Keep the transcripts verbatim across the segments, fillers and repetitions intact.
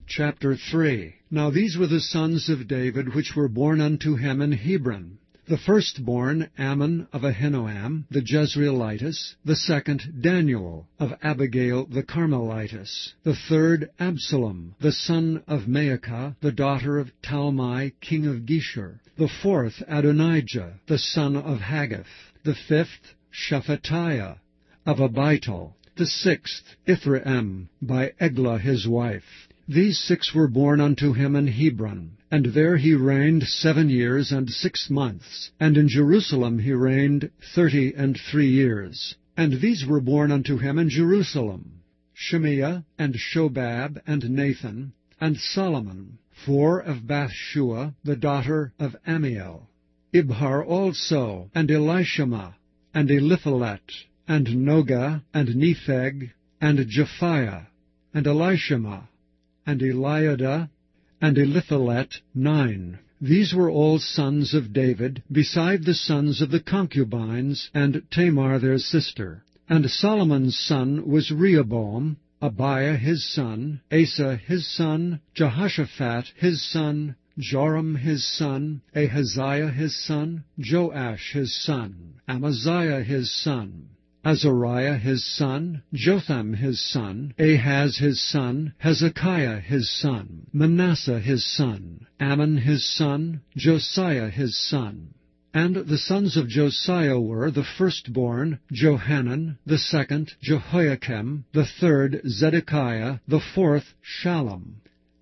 Chapter three. Now these were the sons of David which were born unto him in Hebron. The firstborn, Ammon of Ahinoam, the Jezreelitess. The second, Daniel of Abigail the Carmelitess. The third, Absalom, the son of Maacah, the daughter of Talmai, king of Geshur. The fourth, Adonijah, the son of Haggith. The fifth, Shephatiah of Abital. The sixth, Ithream, by Eglah his wife. These six were born unto him in Hebron, and there he reigned seven years and six months, and in Jerusalem he reigned thirty and three years. And these were born unto him in Jerusalem, Shemiah, and Shobab, and Nathan, and Solomon, four of Bathshua, the daughter of Amiel, Ibhar also, and Elishama, and Eliphalet, and Nogah, and Nepheg, and Japhiah, and Elishama, and Eliada, and Eliphalet, nine. These were all sons of David, beside the sons of the concubines, and Tamar their sister. And Solomon's son was Rehoboam, Abiah his son, Asa his son, Jehoshaphat his son, Joram his son, Ahaziah his son, Joash his son, Amaziah his son, Azariah his son, Jotham his son, Ahaz his son, Hezekiah his son, Manasseh his son, Ammon his son, Josiah his son. And the sons of Josiah were, the firstborn, Johanan, the second, Jehoiakim, the third, Zedekiah, the fourth, Shallum.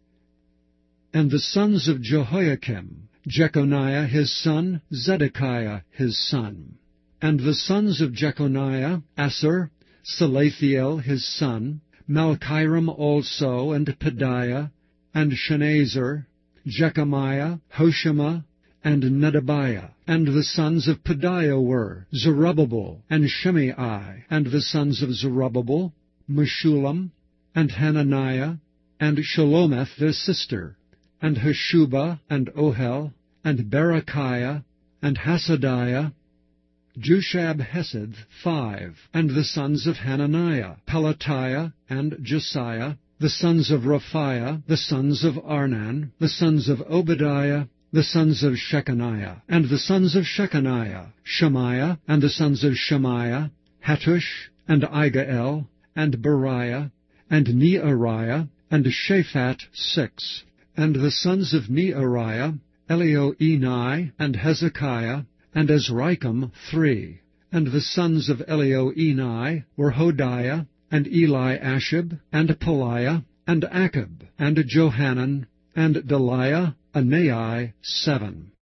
And the sons of Jehoiakim, Jeconiah his son, Zedekiah his son. And the sons of Jeconiah, Asser, Salathiel his son, Malchiram also, and Pedaiah, and Shenazzar, Jechemiah, Hoshama, and Nedabiah. And the sons of Pedaiah were Zerubbabel, and Shimei. And the sons of Zerubbabel, Meshullam, and Hananiah, and Shalomith their sister, and Hashubah, and Ohel, and Berechiah, and Hasadiah, Jushab Hesed, five. And the sons of Hananiah, Pelatiah, and Josiah. The sons of Raphiah, the sons of Arnan, the sons of Obadiah, the sons of Shechaniah. And the sons of Shechaniah, Shemaiah, and the sons of Shemaiah, Hattush, and Igael, and Beriah, and Neariah, and Shaphat, six. And the sons of Neariah, Elioenai, and Hezekiah, and Azrikam, three. And the sons of Elioenai were Hodiah, and Eliashib, and Peliah, and Achab, and Johanan, and Deliah, Anai, seven.